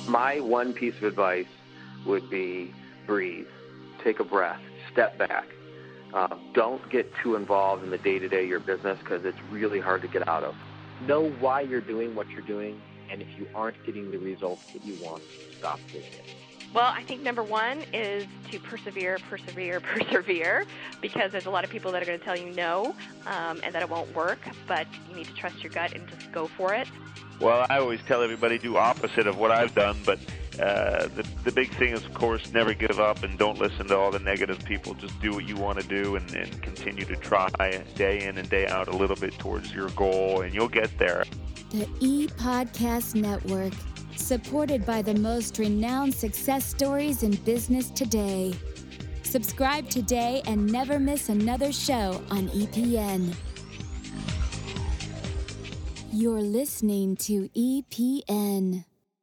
My one piece of advice would be breathe, take a breath, step back. Don't get too involved in the day-to-day of your business because it's really hard to get out of. Know why you're doing what you're doing, and if you aren't getting the results that you want, stop doing it. Well, I think number one is to persevere, because there's a lot of people that are going to tell you no, and that it won't work, but you need to trust your gut and just go for it. Well, I always tell everybody do opposite of what I've done, but the big thing is, of course, never give up and don't listen to all the negative people. Just do what you want to do and continue to try day in and day out a little bit towards your goal, and you'll get there. The ePodcast Network, supported by the most renowned success stories in business today. Subscribe today and never miss another show on EPN. You're listening to EPN.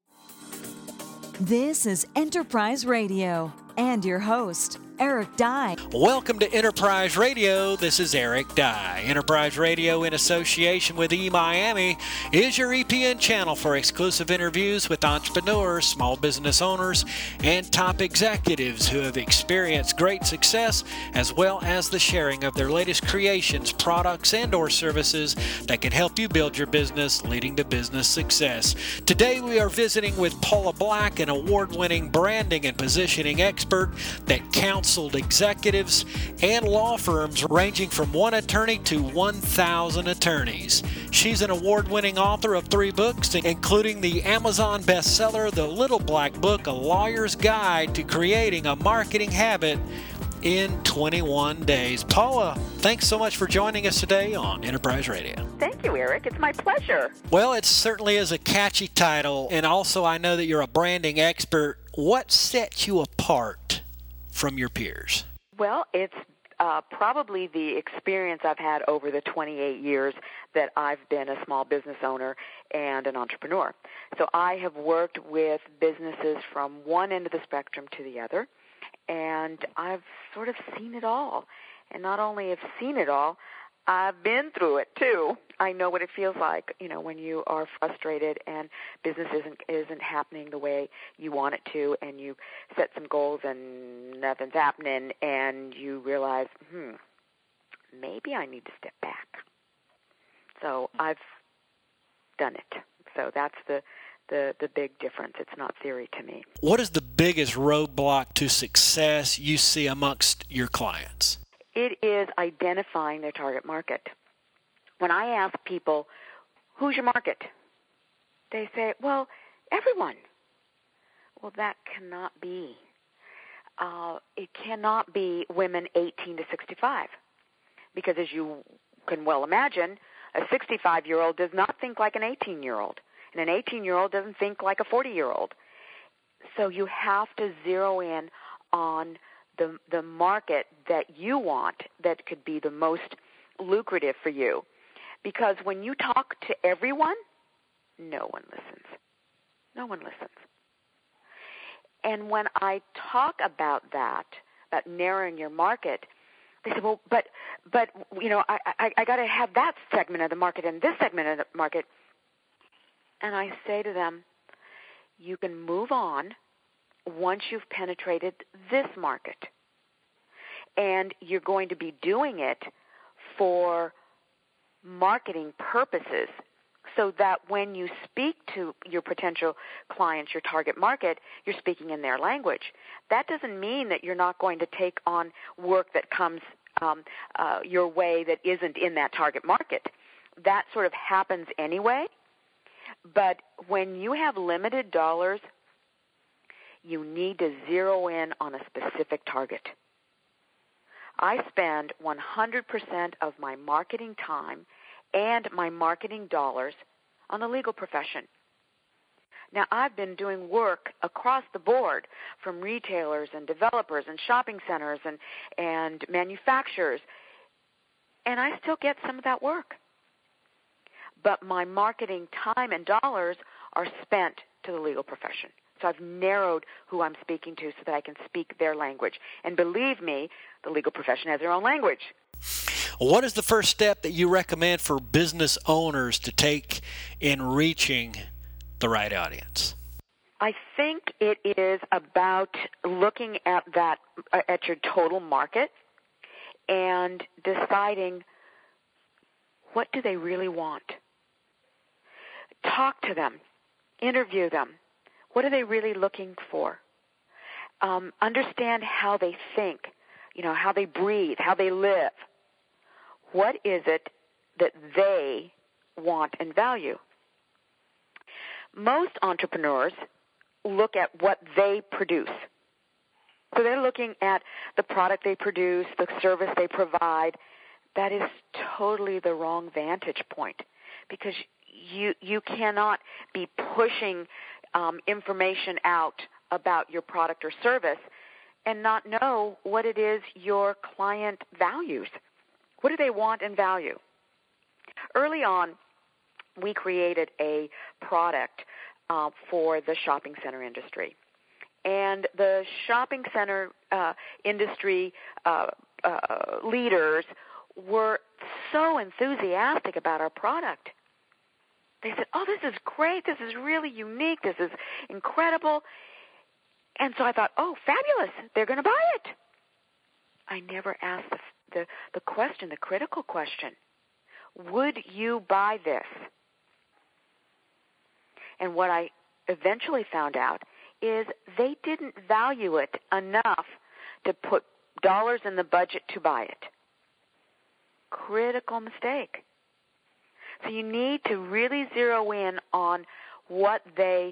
This is Enterprise Radio and your host, Eric Dye. Welcome to Enterprise Radio. This is Eric Dye. Enterprise Radio, in association with eMiami, is your EPN channel for exclusive interviews with entrepreneurs, small business owners, and top executives who have experienced great success, as well as the sharing of their latest creations, products, and/or services that can help you build your business, leading to business success. Today, we are visiting with Paula Black, an award-winning branding and positioning expert that counseled executives and law firms ranging from 1 attorney to 1,000 attorneys. She's an award-winning author of 3 books, including the Amazon bestseller, The Little Black Book, A Lawyer's Guide to Creating a Marketing Habit in 21 Days. Paula, thanks so much for joining us today on Enterprise Radio. Thank you, Eric. It's my pleasure. Well, it certainly is a catchy title, and also I know that you're a branding expert. What sets you apart from your peers? Well, it's probably the experience I've had over the 28 years that I've been a small business owner and an entrepreneur. So I have worked with businesses from one end of the spectrum to the other, and I've sort of seen it all. And not only have seen it all, I've been through it too. I know what it feels like, when you are frustrated and business isn't happening the way you want it to, and you set some goals and nothing's happening, and you realize, maybe I need to step back. So I've done it. So that's the big difference. It's not theory to me. What is the biggest roadblock to success you see amongst your clients? It is identifying their target market. When I ask people, who's your market? They say, well, everyone. Well, that cannot be. It cannot be women 18 to 65. Because as you can well imagine, a 65-year-old does not think like an 18-year-old. And an 18-year-old doesn't think like a 40-year-old. So you have to zero in on the market that you want, that could be the most lucrative for you. Because when you talk to everyone, no one listens. No one listens. And when I talk about that, about narrowing your market, they say, well, but I got to have that segment of the market and this segment of the market. And I say to them, you can move on once you've penetrated this market. And you're going to be doing it for marketing purposes, so that when you speak to your potential clients, your target market, you're speaking in their language. That doesn't mean that you're not going to take on work that comes your way that isn't in that target market. That sort of happens anyway. But when you have limited dollars, you need to zero in on a specific target. I spend 100% of my marketing time and my marketing dollars on the legal profession. Now, I've been doing work across the board, from retailers and developers and shopping centers and manufacturers, and I still get some of that work. But my marketing time and dollars are spent to the legal profession. So I've narrowed who I'm speaking to so that I can speak their language. And believe me, the legal profession has their own language. What is the first step that you recommend for business owners to take in reaching the right audience? I think it is about looking at your total market and deciding, what do they really want? Talk to them. Interview them. What are they really looking for? Understand how they think, how they breathe, how they live. What is it that they want and value? Most entrepreneurs look at what they produce. So they're looking at the product they produce, the service they provide. That is totally the wrong vantage point, because you cannot be pushing information out about your product or service and not know what it is your client values. What do they want and value? Early on, we created a product for the shopping center industry. And the shopping center industry leaders were so enthusiastic about our product. They said, "Oh, this is great. This is really unique. This is incredible." And so I thought, "Oh, fabulous. They're going to buy it." I never asked the question, the critical question. Would you buy this? And what I eventually found out is they didn't value it enough to put dollars in the budget to buy it. Critical mistake. So you need to really zero in on what they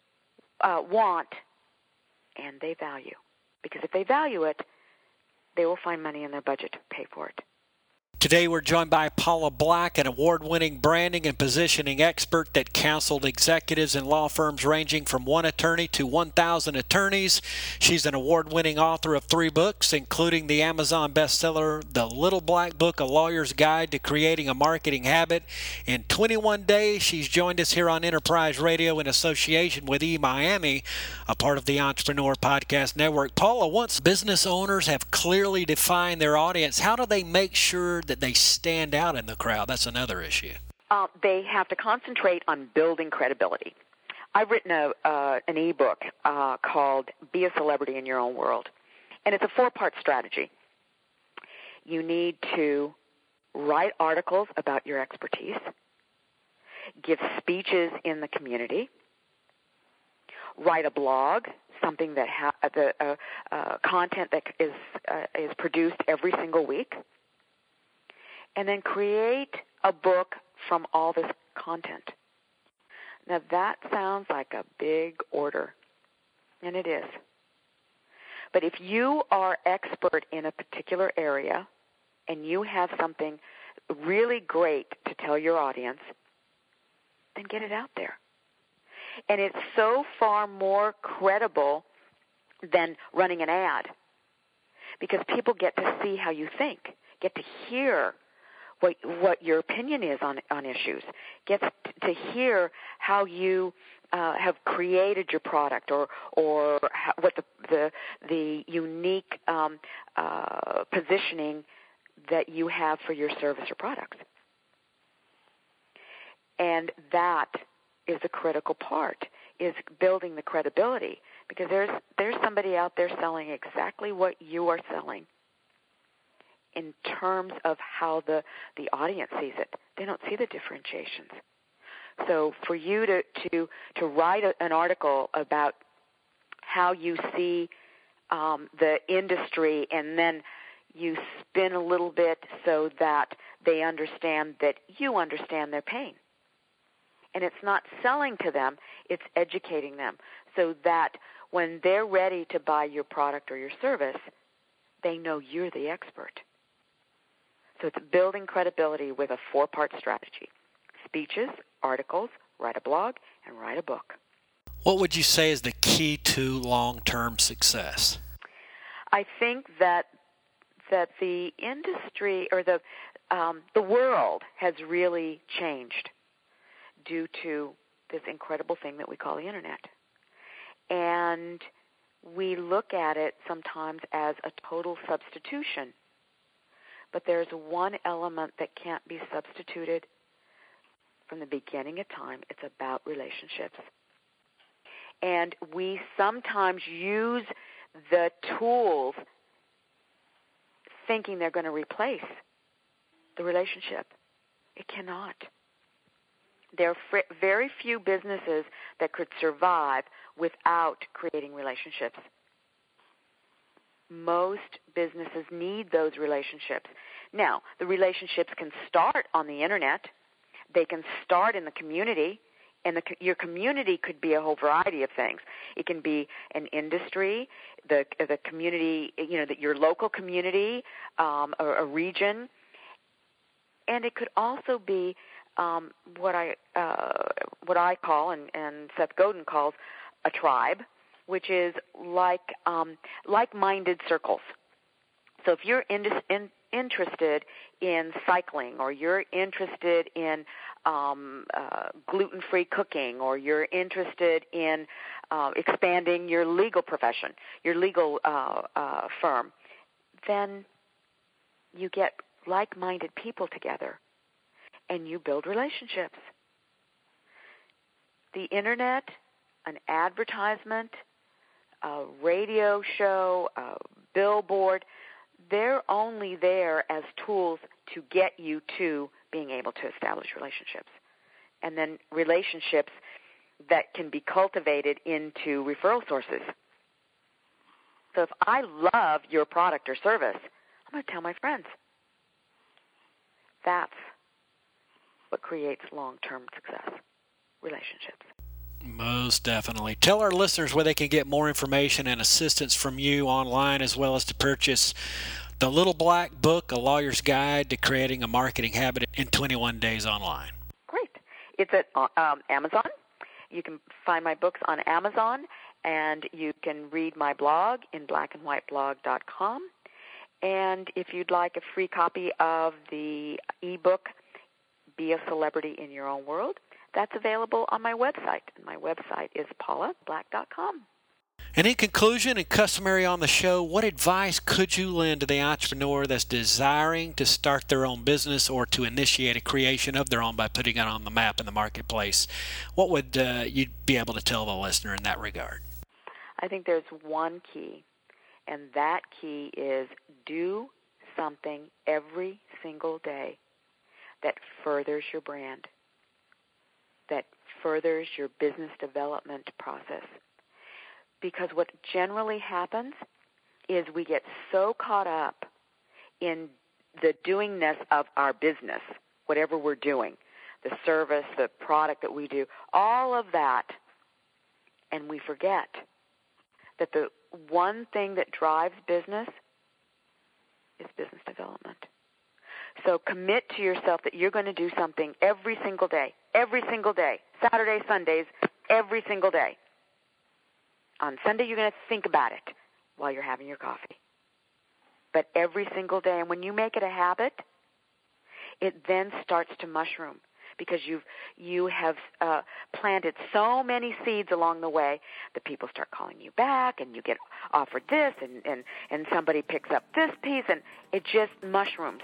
want and they value. Because if they value it, they will find money in their budget to pay for it. Today we're joined by Paula Black, an award-winning branding and positioning expert that counseled executives in law firms ranging from 1 attorney to 1,000 attorneys. She's an award-winning author of 3 books, including the Amazon bestseller, The Little Black Book, A Lawyer's Guide to Creating a Marketing Habit. In 21 days, she's joined us here on Enterprise Radio in association with eMiami, a part of the Entrepreneur Podcast Network. Paula, once business owners have clearly defined their audience, how do they make sure that they stand out in the crowd? That's another issue. They have to concentrate on building credibility. I've written an ebook called Be a Celebrity in Your Own World, and it's a 4-part strategy. You need to write articles about your expertise, give speeches in the community, write a blog, something that content that is produced every single week, and then create a book from all this content. Now that sounds like a big order, and it is. But if you are expert in a particular area and you have something really great to tell your audience, then get it out there. And it's so far more credible than running an ad, because people get to see how you think, get to hear what your opinion is on issues, get to hear how you have created your product, or what the unique positioning that you have for your service or products. And that is the critical part, is building the credibility, because there's somebody out there selling exactly what you are selling in terms of how the audience sees it. They don't see the differentiations. So for you to write an article about how you see the industry, and then you spin a little bit so that they understand that you understand their pain. And it's not selling to them, it's educating them, so that when they're ready to buy your product or your service, they know you're the expert. So it's building credibility with a 4-part strategy: speeches, articles, write a blog, and write a book. What would you say is the key to long-term success? I think that the industry, or the world, has really changed due to this incredible thing that we call the Internet. And we look at it sometimes as a total substitution. But there's one element that can't be substituted from the beginning of time. It's about relationships. And we sometimes use the tools thinking they're going to replace the relationship. It cannot. There are very few businesses that could survive without creating relationships. Most businesses need those relationships. Now, the relationships can start on the Internet. They can start in the community, and your community could be a whole variety of things. It can be an industry, the community, your local community, or a region, and it could also be what I call and Seth Godin calls a tribe, which is like-minded circles. So if you're interested in cycling, or you're interested in gluten-free cooking, or you're interested in expanding your legal profession, your legal firm, then you get like-minded people together and you build relationships. The Internet, an advertisement, a radio show, a billboard, they're only there as tools to get you to being able to establish relationships. And then relationships that can be cultivated into referral sources. So if I love your product or service, I'm going to tell my friends. That's what creates long-term success, relationships. Most definitely. Tell our listeners where they can get more information and assistance from you online, as well as to purchase the Little Black Book, A Lawyer's Guide to Creating a Marketing Habit in 21 Days Online. Great. It's at Amazon. You can find my books on Amazon, and you can read my blog in blackandwhiteblog.com. And if you'd like a free copy of the ebook, Be a Celebrity in Your Own World, that's available on my website. And my website is paulablack.com. And in conclusion, and customary on the show, what advice could you lend to the entrepreneur that's desiring to start their own business or to initiate a creation of their own by putting it on the map in the marketplace? What would you be able to tell the listener in that regard? I think there's one key, and that key is do something every single day that furthers your brand, that furthers your business development process. Because what generally happens is we get so caught up in the doingness of our business, whatever we're doing, the service, the product that we do, all of that, and we forget that the one thing that drives business is business development. So commit to yourself that you're going to do something every single day, Saturdays, Sundays, every single day. On Sunday, you're going to think about it while you're having your coffee. But every single day, and when you make it a habit, it then starts to mushroom because you have planted so many seeds along the way that people start calling you back, and you get offered this, and somebody picks up this piece, and it just mushrooms.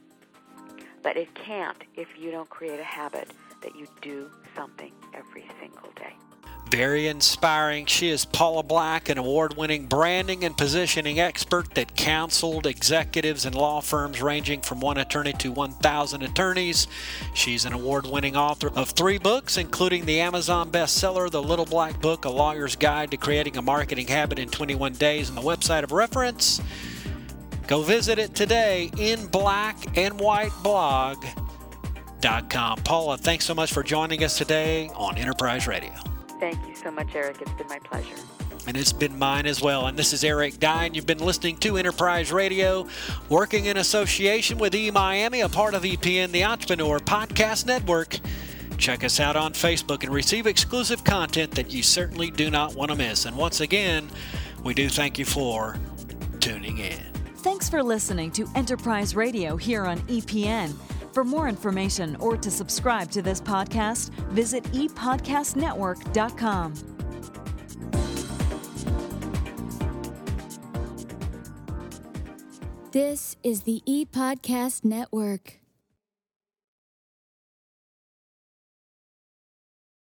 But it can't if you don't create a habit that you do something every single day. Very inspiring. She is Paula Black, an award-winning branding and positioning expert that counseled executives and law firms ranging from 1 attorney to 1,000 attorneys. She's an award-winning author of 3 books, including the Amazon bestseller, The Little Black Book, A Lawyer's Guide to Creating a Marketing Habit in 21 Days, and the website of reference. Go visit it today in blackandwhiteblog.com. Paula, thanks so much for joining us today on Enterprise Radio. Thank you so much, Eric. It's been my pleasure. And it's been mine as well. And this is Eric Dye, and you've been listening to Enterprise Radio, working in association with eMiami, a part of EPN, the Entrepreneur Podcast Network. Check us out on Facebook and receive exclusive content that you certainly do not want to miss. And once again, we do thank you for tuning in. Thanks for listening to Enterprise Radio here on EPN. For more information or to subscribe to this podcast, visit epodcastnetwork.com. This is the ePodcast Network.